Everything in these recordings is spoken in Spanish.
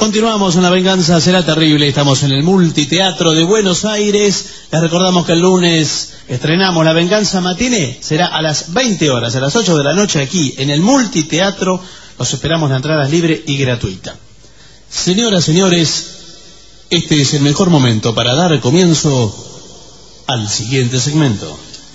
Continuamos en La Venganza Será Terrible. Estamos en el Multiteatro de Buenos Aires. Les recordamos que el lunes estrenamos La Venganza Matiné. Será a las 20 horas, a las 8 de la noche, aquí en el Multiteatro. Los esperamos, la entrada es libre y gratuita. Señoras, señores, este es el mejor momento para dar comienzo al siguiente segmento.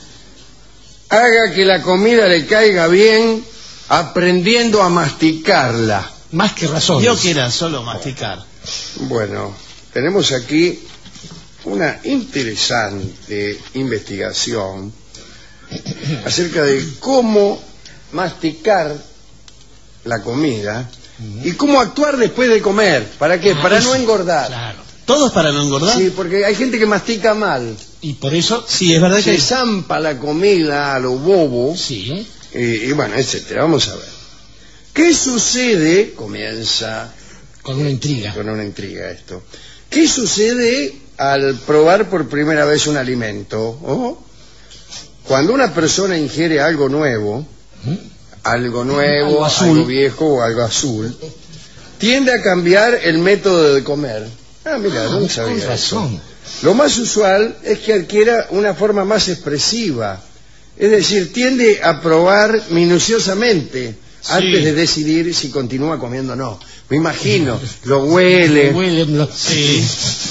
Haga que la comida le caiga bien aprendiendo a masticarla. Más que razones. Yo quiera solo masticar. Bueno, tenemos aquí una interesante investigación acerca de cómo masticar la comida y cómo actuar después de comer. ¿Para qué? Para no engordar. Claro. ¿Todos para no engordar? Sí, porque hay gente que mastica mal. Y por eso... Sí, es verdad que... Se zampa la comida a lo bobo. Sí. Y bueno, etcétera. Vamos a ver. ¿Qué sucede? Comienza Con una intriga. con una intriga esto. ¿Qué sucede al probar por primera vez un alimento? ¿Oh? Cuando una persona ingiere algo nuevo, Algo azul. algo viejo o algo azul, tiende a cambiar el método de comer. Ah, mira, no sabía con eso. razón. Lo más usual es que adquiera una forma más expresiva. Es decir, tiende a probar minuciosamente antes de decidir si continúa comiendo o no. Me imagino, lo huele, Sí.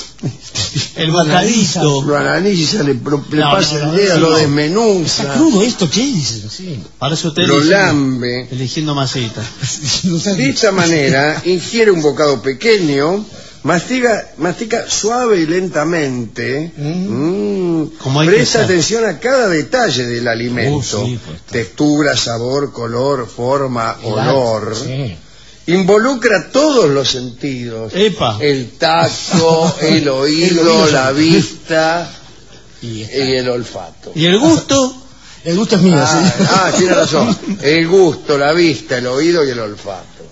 El bocadito. lo analiza, le pasa el dedo, lo desmenuza, ¿Está crudo esto? ¿Qué dice? Sí. Parece usted lo eligiendo- lambe. eligiendo masita. De esta manera, ingiere un bocado pequeño, mastica suave y lentamente, Como hay que presta ser. atención a cada detalle del alimento, Sí, pues, está. textura, sabor, color, forma, olor. Sí. Involucra todos los sentidos: Epa. el tacto, el oído, la vista y el olfato. ¿Y el gusto? El gusto es mío, sí. Tiene razón. El gusto, la vista, el oído y el olfato.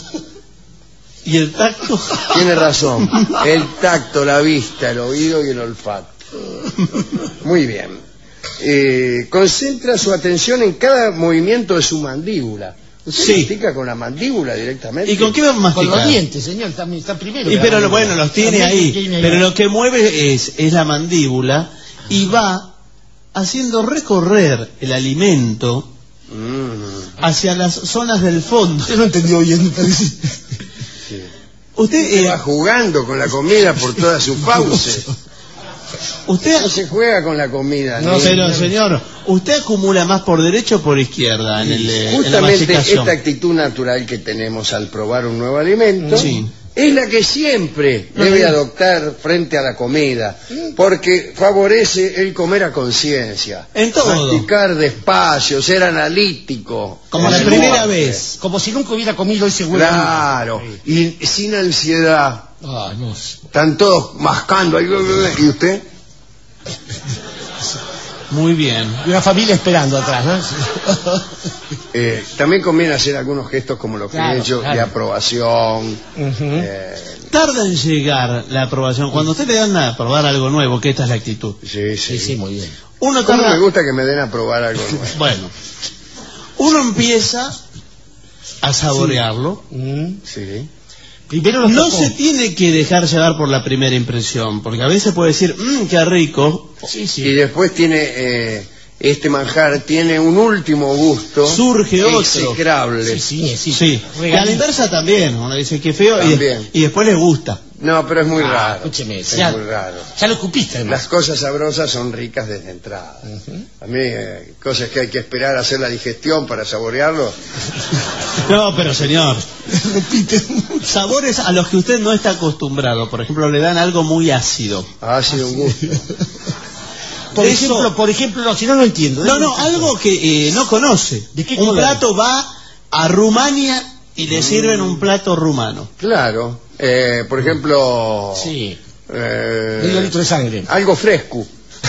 ¿Y el tacto? Tiene razón. El tacto, la vista, el oído y el olfato. Muy bien. Concentra su atención en cada movimiento de su mandíbula. ¿Usted Sí. mastica con la mandíbula directamente? ¿Y con qué va a Con masticar? los dientes, señor, está primero. Y pero bueno, los tiene ahí. Pero lo que mueve es la mandíbula y va haciendo recorrer el alimento hacia las zonas del fondo. Yo no entendió bien, me parece. Usted, Va jugando con la comida por todas sus fauces. usted, No se juega con la comida. no, ni- pero señor, usted acumula más por derecha o por izquierda en la Justamente masticación. esta actitud natural que tenemos al probar un nuevo alimento Sí. es la que siempre debe adoptar frente a la comida, porque favorece el comer a conciencia, En todo. masticar despacio, ser analítico, Como la Es primera suave. vez. Como si nunca hubiera comido ese huevo. Claro, y sin ansiedad. Ah, no. Están todos mascando ahí, ¿y usted? Muy bien. Y una familia esperando atrás, ¿no? También conviene hacer algunos gestos como los que Claro, he hecho, claro. de aprobación. Tarda en llegar la aprobación. Cuando usted le dan a probar algo nuevo, que esta es la actitud. Sí, sí. Sí, sí, muy bien. Uno ¿Cómo tarda... me gusta que me den a probar algo nuevo? Bueno, uno empieza a saborearlo. Sí. Primero los No tocó. se tiene que dejar llevar por la primera impresión, porque a veces puede decir, qué rico, Sí, Y sí. después tiene este manjar tiene un último gusto, Surge otro. execrable. Sí, sí. sí. Y a la Regalito. inversa también, uno dice que feo También. y después le gusta. No, pero es muy raro. Escúcheme, Es ya, muy raro. ya lo escupiste, además. Las cosas sabrosas son ricas desde entrada. A mí, cosas que hay que esperar a hacer la digestión para saborearlo. No, pero señor, Repite. sabores a los que usted no está acostumbrado. Por ejemplo, le dan algo muy ácido. Ha sido un gusto. Eso- Por ejemplo, no, si no, no entiendo. No, algo que no conoce. ¿De qué Un color? plato va a Rumania y le sirven un plato rumano. Claro. Por ejemplo, Sí. Medio litro de sangre. algo fresco.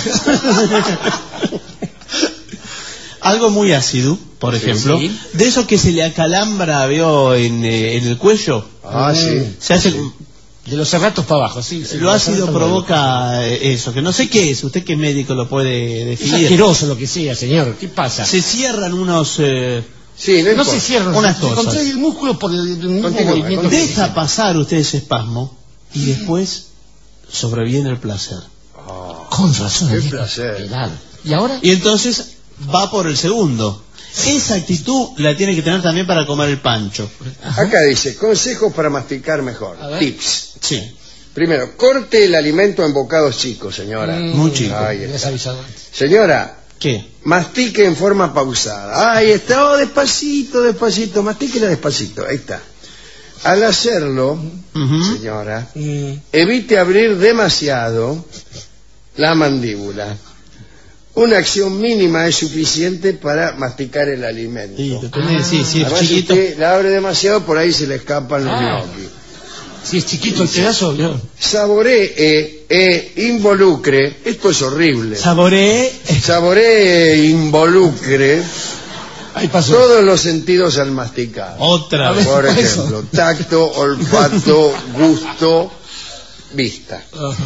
Algo muy ácido, por ejemplo, sí. de eso que se le acalambra, veo en el cuello, Sí. se hace, De los cerratos para abajo, sí. sí, lo los ácido cerratos provoca eso, que no sé qué es, usted que médico lo puede para abajo. Es definir. asqueroso lo que sea, señor. ¿Qué pasa? Se cierran unos Sí, no No se importa. cierra, Unas se cosas. contrae el músculo por el mismo Continúa, movimiento. continúa. Deja pasar usted ese espasmo y después sobreviene el placer. Oh, Con razón. qué viejo. placer. Claro. ¿Y ahora? Y entonces va por el segundo. Esa actitud la tiene que tener también para comer el pancho. Acá dice, consejos para masticar mejor. A ver. Tips. Sí. Primero, corte el alimento en bocados chicos, señora. Muy chico. Ahí Me está. has avisado antes. Señora, ¿Qué? mastique en forma pausada. Ahí está, oh, despacito, despacito, mastíquela despacito, ahí está. Al hacerlo, Ujú. señora, evite abrir demasiado la mandíbula. Una acción mínima es suficiente para masticar el alimento. Sí, lo tenés, sí, sí, es Además, si chiquito. usted la abre demasiado, por ahí se le escapan los Ah. gnocchi. Si es chiquito el pedazo, yo. Saboree e involucre, esto es horrible. Saboree. Saboree e involucre Ahí pasó. todos los sentidos al masticar. Otra A vez. ver. Por Eso. ejemplo, tacto, olfato, gusto, vista. Ajá.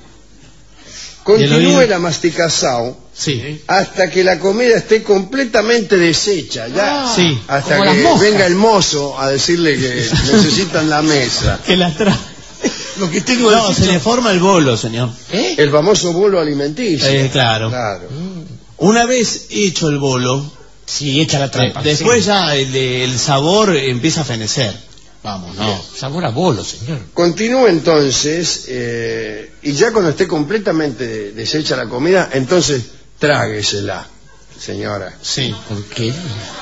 ¿Y el oído? Continúe la masticación Sí. hasta que la comida esté completamente deshecha. Ya, Ah, Sí. hasta como las que moscas. venga el mozo a decirle que necesitan la mesa. Que la trae. Lo que tengo No, es se le forma el bolo, señor. ¿Eh? El famoso bolo alimenticio. Claro. Claro. Una vez hecho el bolo, Sí, echa la trampa. después sí. ya el sabor empieza a fenecer. Vamos, no. Sabor a bolo, señor. Continúe entonces, y ya cuando esté completamente deshecha la comida, entonces tráguesela, señora. Sí. ¿Por qué?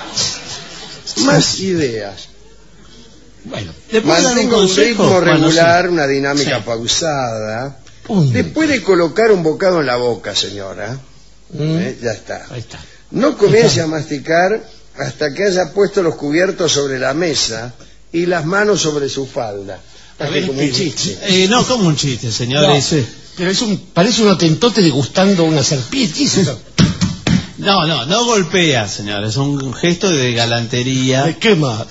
Más ideas. Bueno, ¿Le puedo dar un Mantenga un consejo? ritmo Bueno, regular, sí. una dinámica Sí. pausada. punto. Después de colocar un bocado en la boca, señora, ya está. Ahí está. No comience a masticar hasta que haya puesto los cubiertos sobre la mesa y las manos sobre su falda. A ver, Como un espere. chiste. No como un chiste, señor. No, ese. pero parece un atentote degustando una serpiente. ¿Qué es eso? No golpea, señor. Es un gesto de galantería. Me quema.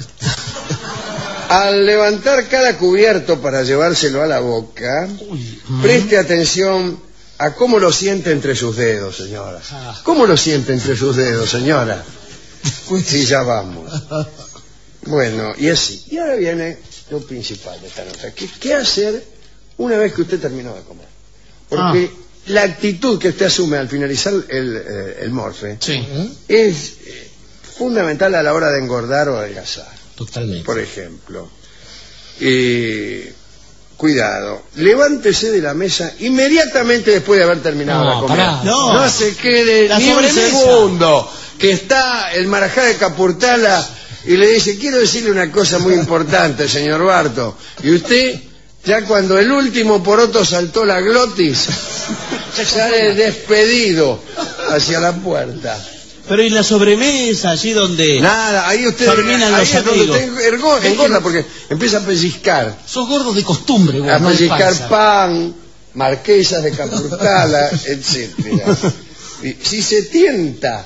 Al levantar cada cubierto para llevárselo a la boca, preste atención a cómo lo siente entre sus dedos, señora. Ah. ¿Cómo lo siente entre sus dedos, señora? Sí, ya vamos. Bueno, y así. Y ahora viene lo principal de esta nota. ¿Qué hacer una vez que usted terminó de comer? Porque la actitud que usted asume al finalizar el morfe Sí. es fundamental a la hora de engordar o adelgazar. Totalmente. Por ejemplo, cuidado, levántese de la mesa inmediatamente después de haber terminado No, la comida. pará. No se quede La ni un sobremesa. segundo, que está el marajá de Capurtala y le dice, quiero decirle una cosa muy importante, señor Barto. Y usted, ya cuando el último poroto saltó la glotis, sale despedido hacia la puerta. Pero ¿y la sobremesa allí donde Nada, ahí usted terminan ahí los es donde amigos? usted engorda porque empieza a pellizcar. Sos gordo de costumbre, vos, A no de pellizcar panza. pan, marquesas de Capurtala, etcétera. Y si se tienta,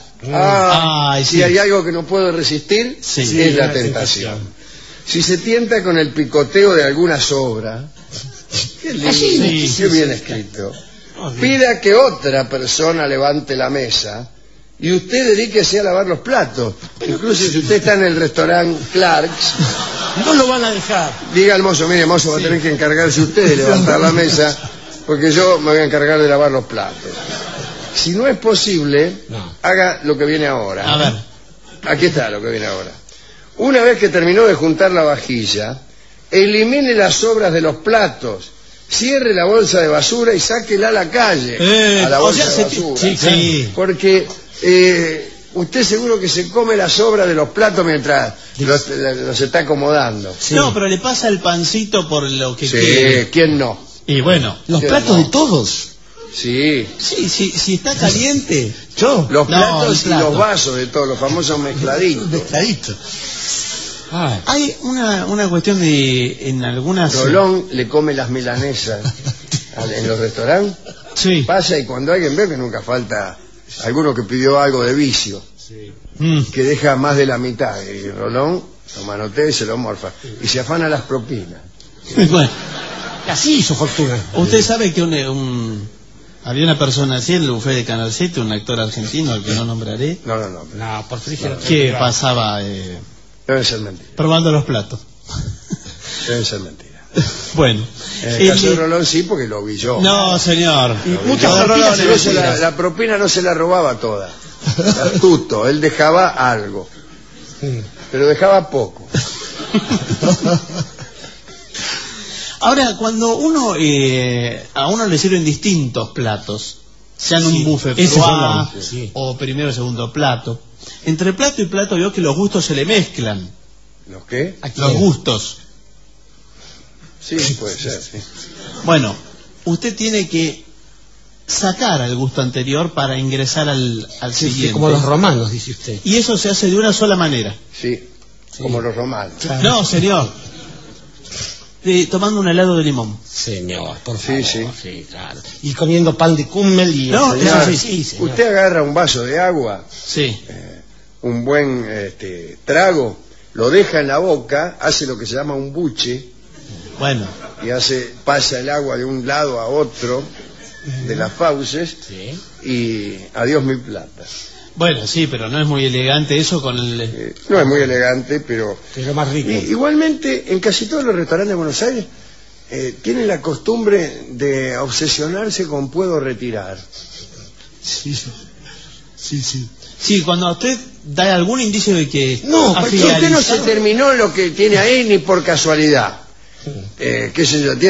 Ay, si sí. hay algo que no puedo resistir, Sí. es la la tentación. Si se tienta con el picoteo de alguna sobra, qué lindo, Sí, qué bien escrito. Pida que otra persona levante la mesa y usted dedíquese a lavar los platos. Incluso si usted está en el restaurante Clark's, No lo van a dejar. diga al mozo, mire mozo, va a tener que encargarse usted de levantar la mesa porque yo me voy a encargar de lavar los platos. Si no es posible, No. haga lo que viene ahora. A ver. Aquí está lo que viene ahora. Una vez que terminó de juntar la vajilla, elimine las sobras de los platos, cierre la bolsa de basura y sáquela a la calle, a la o bolsa sea, de basura. sí. Porque usted seguro que se come la sobra de los platos mientras los está acomodando. Sí. No, pero le pasa el pancito por lo que Sí, quiere. ¿quién no? Y bueno. Los Sí, platos no. de todos. Sí, Sí, si está caliente. Yo. los No, platos el plato. y los vasos de todos, los famosos mezcladitos. Mezcladito. Ay. Hay una cuestión de en algunas. Rolón le come las milanesas en los restaurantes. Sí. Pasa y cuando alguien ve que nunca falta alguno que pidió algo de vicio, que deja más de la mitad, y Rolón lo manotea y se lo morfa, y se afana las propinas. Bueno, Así hizo fortuna. usted sabe que un Había una persona así en el buffet de Canal 7, un actor argentino al que no nombraré, No, No, por favor. que pasaba debe ser mentira. probando los platos. Debe ser mentira. Bueno. En el caso de Rolón sí, porque lo vi yo. No, señor. muchas Lo de propinas Rolón, se Pero mentiras. la propina no se la robaba toda. Astuto, él dejaba algo, pero dejaba poco. Ahora, cuando a uno le sirven distintos platos, sean un buffet ese froid, es el- sí. o primero o segundo plato, entre plato y plato veo que los gustos se le mezclan. ¿Los qué? ¿A Los quién? gustos. Sí, puede ser, sí. Bueno, usted tiene que sacar al gusto anterior para ingresar al Sí, siguiente. como los romanos, dice usted. Y eso se hace de una sola manera. Sí, como los romanos. No, señor. Tomando un helado de limón. Señor, por Sí, favor. Sí, claro. Y comiendo pan de Kummel y... No, Señor, eso sí. sí, señor. Usted agarra un vaso de agua, Sí. un buen trago, lo deja en la boca, hace lo que se llama un buche Bueno. y pasa el agua de un lado a otro de las fauces Sí. y adiós mi plata. Bueno, sí, pero no es muy elegante eso con el... No es muy elegante, pero Es lo más rico. igualmente en casi todos los restaurantes de Buenos Aires tienen la costumbre de obsesionarse con puedo retirar. Sí, sí. Sí, cuando usted da algún indicio de que... No, ha porque usted no se finalizado- terminó lo que tiene ahí ni por casualidad. Qué sé yo,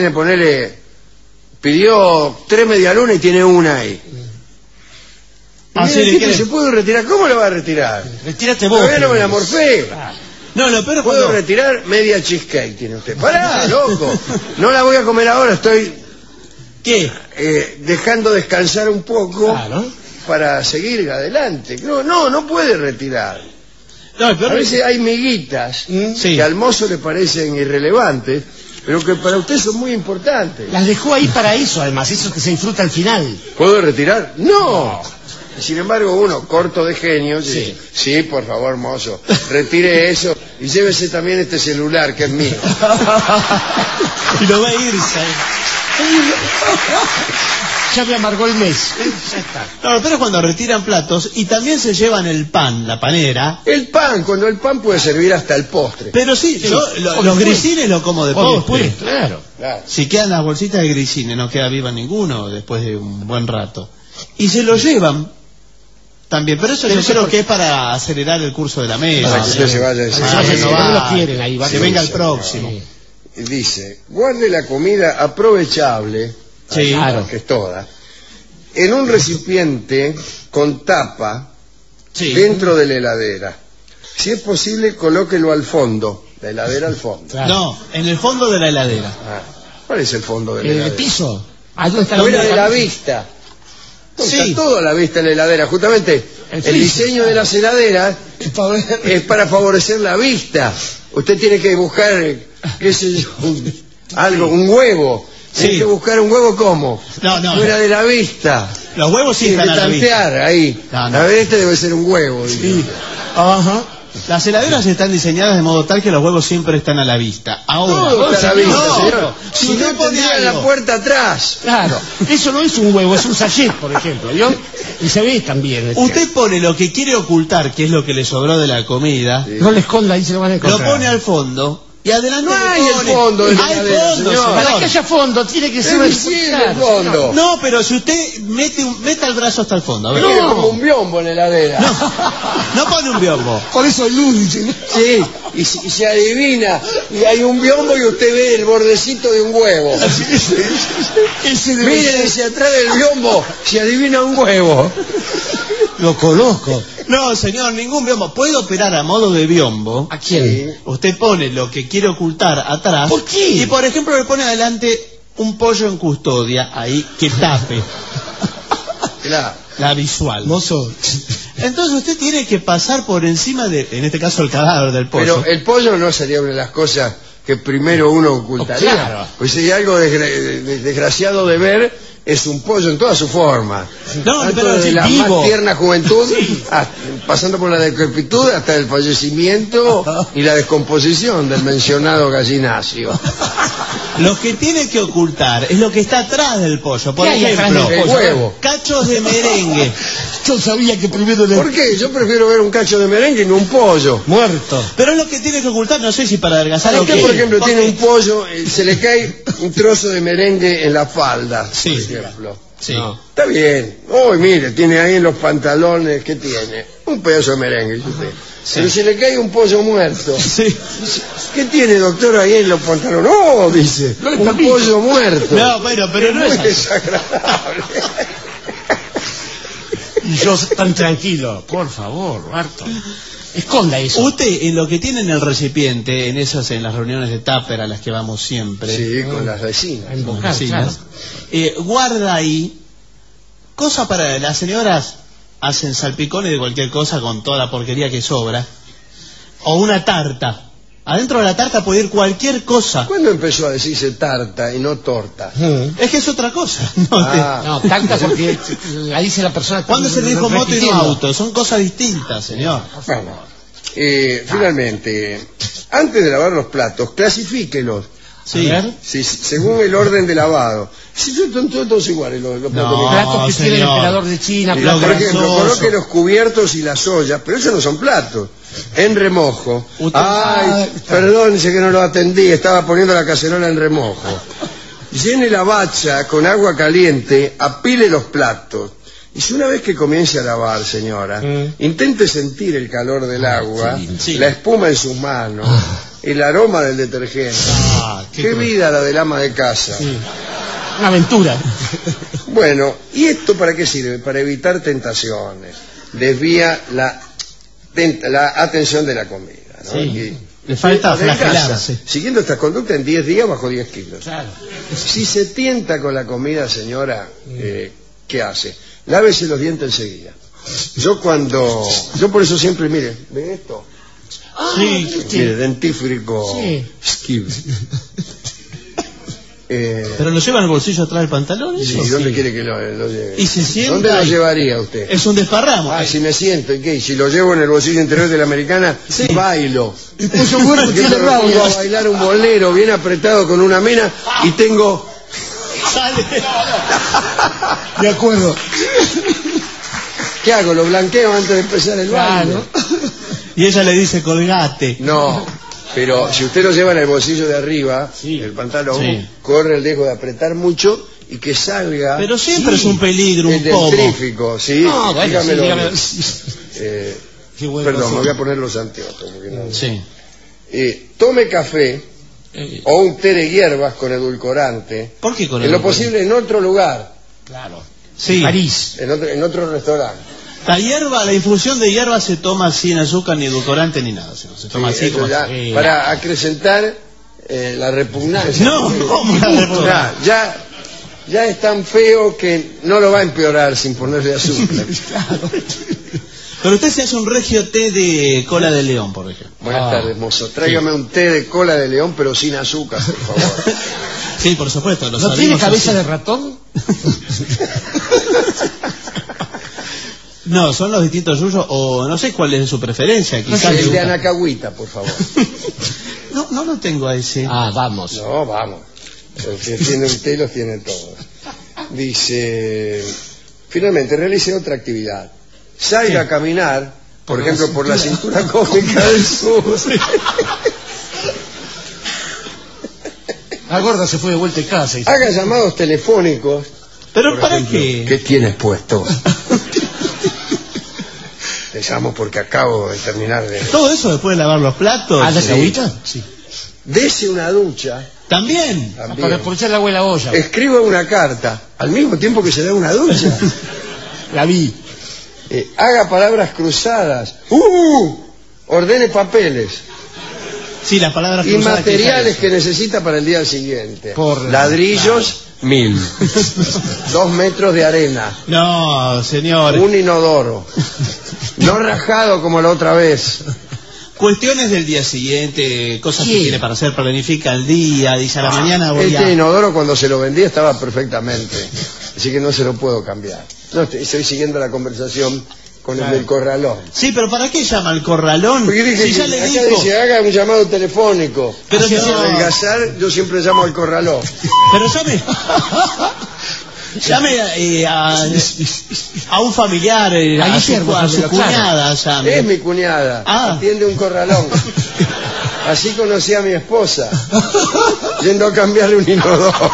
pidió 3 medialunas y tiene una ahí. Así Mire, le ¿qué quiere- se puede retirar? ¿Cómo lo va a retirar? Retírate vos. Todavía no me la primero. morfé. No, lo peor es Puedo cuando... retirar media cheesecake, tiene usted. Pará, loco. No la voy a comer ahora, estoy ¿Qué? dejando descansar un poco Claro. para seguir adelante. No puede retirar. No, el peor A es... veces hay miguitas Sí. que al mozo le parecen irrelevantes, pero que para usted son muy importantes. Las dejó ahí para eso, además. Eso que se disfruta al final. ¿Puedo retirar? No. Sin embargo, uno corto de genio dice, Sí. sí, por favor, mozo, retire eso y llévese también este celular que es mío. Y lo va a irse. Ya me amargó el mes. Ya está. No, lo peor es cuando retiran platos y también se llevan el pan, la panera. El pan, cuando el pan puede servir hasta el postre. Pero sí, Sí. yo O los después. grisines lo como de O postre. después, claro. Claro. Si quedan las bolsitas de grisines, no queda viva ninguno después de un buen rato. Y se lo llevan también, pero eso yo creo que es para acelerar el curso de la mesa. Para que usted se vaya Sí, diciendo. sí, no sí, va- no lo quieren ahí, va que a venga ser, el próximo. Sí. Y dice, guarde la comida aprovechable, Sí. Claro. que es toda, en un recipiente con tapa Sí. dentro de la heladera. Si es posible, colóquelo al fondo, la heladera al fondo. Claro. No, en el fondo de la heladera. Ah, ¿cuál es el fondo de la ¿El heladera? piso? ¿Ah, dónde está la Fuera de la comida? vista. No, Sí. Está todo a la vista en la heladera. Justamente El el freezer. diseño de las heladeras es para favorecer la vista. Usted tiene que buscar, qué sé yo, un huevo. Sí. Tiene que buscar un huevo ¿cómo? No. Fuera de la vista. Los huevos sí Tiene están que a la vista. tantear ahí. No, no. A ver, este debe ser un huevo. dice. Ajá. Las heladeras están diseñadas de modo tal que los huevos siempre están a la vista. Ahora, Todo está a la vista, no, señor. si Si usted no, pone tendría la algo, puerta atrás. Claro. Eso no es un huevo, es un sachet, por ejemplo. ¿Vio? Y se ve también. usted pone lo que quiere ocultar, que es lo que le sobró de la comida, No le esconda, ahí se lo van a lo encontrar. pone al fondo y adelante No le hay el pone- fondo de la Hay heladera, fondo, señor. Para señor. que haya fondo, tiene que ser... Es visible el fondo. No, pero si usted meta el brazo hasta el fondo, a ver. Tiene como un biombo en la heladera. No pone un biombo. Por eso el lúdice. Sí, y se adivina, y hay un biombo y usted ve el bordecito de un huevo. Ese debe Mire, ser- desde atrás del biombo se adivina un huevo. Lo conozco. No, señor, ningún biombo. Puede operar a modo de biombo. ¿A quién? Usted pone lo que quiere ocultar atrás. ¿Por qué? Y por ejemplo le pone adelante un pollo en custodia, ahí, que tape Claro. la visual. Mozo. Entonces usted tiene que pasar por encima de, en este caso, el cadáver del pollo. Pero el pollo no sería una de las cosas que primero uno ocultaría. Oh, claro. Pues si hay algo desgraciado de ver, es un pollo en toda su forma. No, Tanto pero de sí, la vivo. más tierna juventud, pasando por la decrepitud hasta el fallecimiento y la descomposición del mencionado gallinacio. Lo que tiene que ocultar es lo que está atrás del pollo. Por ¿Qué hay atrás ejemplo, del pollo? El huevo. cachos de merengue. Yo sabía que primero ¿Por qué? Yo prefiero ver un cacho de merengue que un pollo. muerto. Pero es lo que tiene que ocultar, no sé si para adelgazar o Usted, qué. por ejemplo, Porque- tiene un pollo, se le cae un trozo de merengue en la falda, Sí. por ejemplo. Sí. No. Está bien. Uy, mire, tiene ahí en los pantalones, ¿qué tiene? Un pedazo de merengue, dice usted. Pero se le cae un pollo muerto. Sí. ¿Qué tiene, doctor, ahí en los pantalones? No, dice, No le un palpito. pollo muerto. No, bueno, pero no Muy es así. desagradable. Y yo tan tranquilo. Por favor, Barton. Esconda eso. Usted, en lo que tiene en el recipiente, en las reuniones de tupper a las que vamos siempre, Sí, con las vecinas. En con boca, vecinas, claro. guarda ahí cosa para las señoras. Hacen salpicones de cualquier cosa con toda la porquería que sobra, o una tarta. Adentro de la tarta puede ir cualquier cosa. ¿Cuándo empezó a decirse tarta y no torta? Es que es otra cosa. No, Ah. No, tanta porque la dice la persona. ¿Cuándo se le dijo moto y no repitiendo. auto? Son cosas distintas, señor. Bueno, finalmente, antes de lavar los platos, clasifíquelos. Sí. A ver. Sí, según el orden de lavado. Si son todos iguales los platos. No, Platos que tiene el señor. emperador de China. Y Por los platos- ejemplo, grasoso. coloque los cubiertos y las ollas, pero esos no son platos. En remojo. Usted- Ay, perdón, dice que no lo atendí, estaba poniendo la cacerola en remojo. Llene la bacha con agua caliente, apile los platos. Y si una vez que comience a lavar, señora, intente sentir el calor del agua, sí. la espuma en sus manos, el aroma del detergente. Ah, Qué cruel. vida la del ama de casa. Una aventura. Bueno, ¿y esto para qué sirve? Para evitar tentaciones. Desvía la atención de la comida, ¿no? Sí. Y Le falta adelgaza. flagelarse. Siguiendo estas conductas, en 10 días bajó 10 kilos. Claro. Si se tienta con la comida, señora, ¿qué hace? Lávese los dientes enseguida. Yo por eso siempre, mire, ¿ve esto? Sí. Mire, dentífrico Sí. Skill. Pero lo lleva en el bolsillo atrás del pantalón. Sí, eso? ¿dónde Sí. quiere que lo lleve? Y se sienta ¿Dónde lo ahí. llevaría usted? Es un desparramo. Ah, si me siento, ¿y qué? Si lo llevo en el bolsillo interior de la americana, Sí. bailo. El pollo muerto Yo tiene me pongo a rabia. bailar un bolero bien apretado con una mena y tengo... Sale. De acuerdo. ¿Qué hago? ¿Lo blanqueo antes de empezar el baile? Claro. Y ella le dice colgate. No, pero si usted lo lleva en el bolsillo de arriba, Sí. el pantalón, Sí. corre el riesgo de apretar mucho y que salga Pero siempre sí, es un peligro, un el pomo. dentrífico, ¿sí? No, bueno, sí, Dígamelo. dígame. Qué bueno. Perdón, me voy a poner los anteojos. Porque no... Sí. Tome café o un té de hierbas con edulcorante, ¿Por qué con en lo edulcorante? posible en otro lugar, Claro. Sí. París. en otro restaurante. La hierba, la infusión de hierba se toma sin azúcar, ni edulcorante, ni nada. Se toma Sí, así eso como ya, así. para acrecentar la repugnancia. No, ¿cómo la repugnancia? Ya es tan feo que no lo va a empeorar sin ponerle azúcar. Pero usted se hace un regio té de cola de león, por ejemplo. Buenas tardes, mozo. Tráigame un té de cola de león, pero sin azúcar, por favor. Sí, por supuesto. Lo ¿No tiene sabemos cabeza así. de ratón? No, son los distintos suyos, o no sé cuál es su preferencia. Quizás le El de gusta. anacahuita, por favor. No lo tengo a ese. Ah, vamos. No, vamos. El que tiene un té los tiene todos. Dice, finalmente, realice otra actividad. Salga a caminar, por ejemplo, por la cintura cómica del sur. La gorda se fue de vuelta a casa. Y... Haga llamados telefónicos. Pero Por ¿para ejemplo, qué? ¿Qué tienes puesto? Te llamo porque acabo de terminar de... ¿Todo eso después de lavar los platos? ¿Ah, de Sí. agüita? Sí. Dese una ducha. ¿También? También. Para aprovechar el agua de la olla. Escriba una carta al mismo tiempo que se da una ducha. La vi. Haga palabras cruzadas. Ordene papeles Sí, las palabras y cruzadas materiales que que necesita para el día siguiente. Por- Ladrillos, 1000. 2 metros de arena. No, señor. Un inodoro. No rajado como la otra vez. Cuestiones del día siguiente, cosas que Sí. tiene para hacer, planifica el día, dice a la mañana voy Este a... inodoro cuando se lo vendí estaba perfectamente. Así que no se lo puedo cambiar. No, estoy siguiendo la conversación con el del corralón. Sí, pero ¿para qué llama al corralón? Porque dije, Si ya le acá dijo. dice, haga un llamado telefónico. Pero Si no. quiere adelgazar, yo siempre llamo al corralón. Pero llame a un familiar, a su cuñada, llame. Es mi cuñada, Ah. atiende un corralón. Así conocí a mi esposa, yendo a cambiarle un inodoro.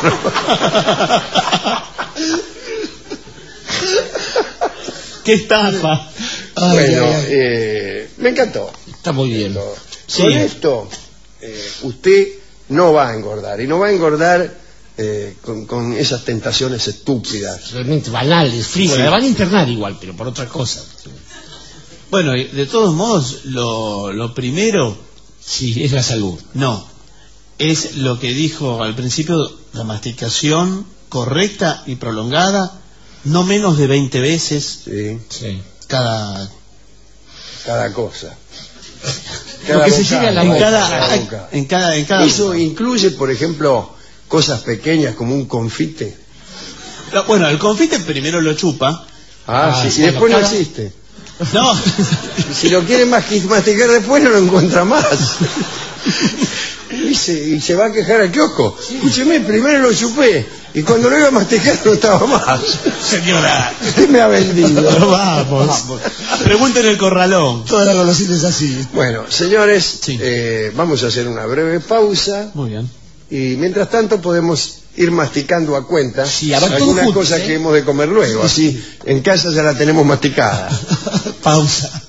¡Qué estafa! Bueno, me encantó. Está muy bien. Sí. Con esto, usted no va a engordar, y no va a engordar con esas tentaciones estúpidas. Realmente banales, frívolas. La van a internar igual, pero por otra cosa. Bueno, y de todos modos, lo primero, Sí, es la salud. no, es lo que dijo al principio, la masticación correcta y prolongada, no menos de 20 veces Sí, Sí. cada cosa. Lo que se lleve a la en boca. cada Eso incluye, por ejemplo, cosas pequeñas como un confite. Bueno, el confite primero lo chupa. Sí, y después no existe. No. Si lo quiere masticar después no lo encuentra más. Y se va a quejar al kiosco. Escúcheme, primero lo chupé y cuando lo iba a masticar no estaba más. Señora, Usted me ha vendido. vamos. Pregunten el corralón. Toda la golosina es así. Bueno, señores, Sí. vamos a hacer una breve pausa Muy bien. y mientras tanto podemos ir masticando a cuenta Sí, a ver, todos algunas juntos, cosas que hemos de comer luego. Así en casa ya la tenemos masticada. Pausa.